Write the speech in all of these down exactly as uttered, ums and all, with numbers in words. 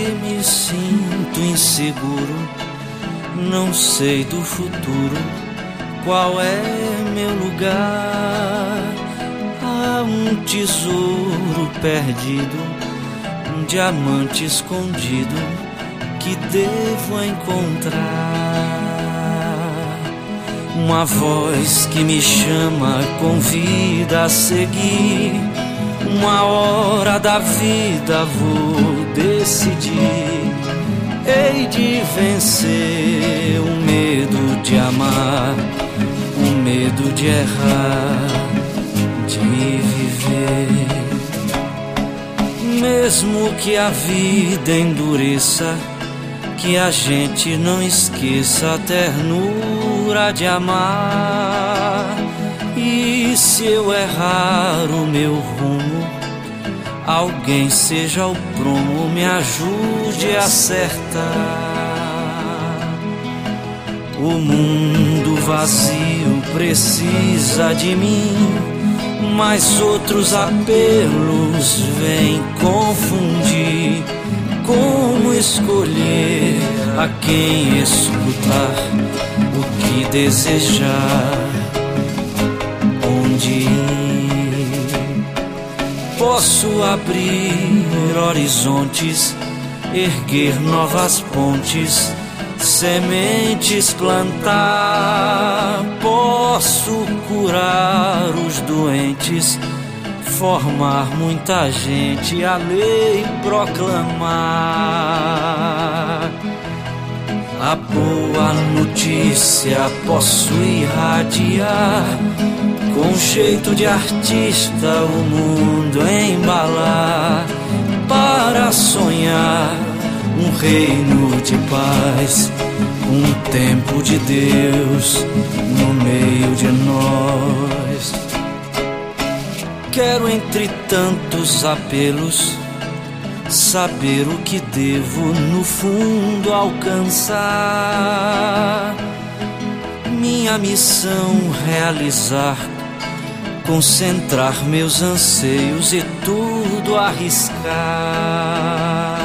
me sinto inseguro, não sei do futuro qual é meu lugar. Há um tesouro perdido, um diamante escondido que devo encontrar. Uma voz que me chama, convida a seguir. Uma hora da vida vou decidir. Hei de vencer o medo de amar, o medo de errar, de viver. Mesmo que a vida endureça, que a gente não esqueça a ternura de amar. E se eu errar o meu rumo, alguém seja o prumo, me ajude a acertar. O mundo vazio precisa de mim, mas outros apelos vêm confundir. Como escolher a quem escutar, o que desejar, onde ir? Posso abrir horizontes, erguer novas pontes, sementes plantar. Posso curar os doentes, formar muita gente, a lei proclamar. A boa notícia posso irradiar, com jeito de artista o mundo embalar, para sonhar um reino de paz, um tempo de Deus no meio de nós. Quero entre tantos apelos saber o que devo no fundo alcançar. Minha missão realizar, concentrar meus anseios e tudo arriscar.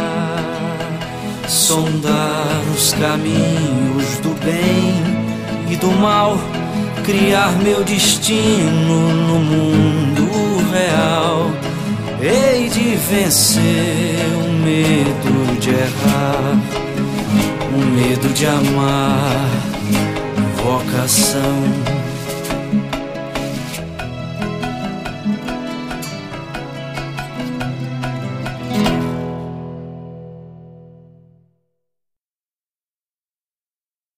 Sondar os caminhos do bem e do mal, criar meu destino no mundo real. Hei de vencer o medo de errar, o medo de amar, vocação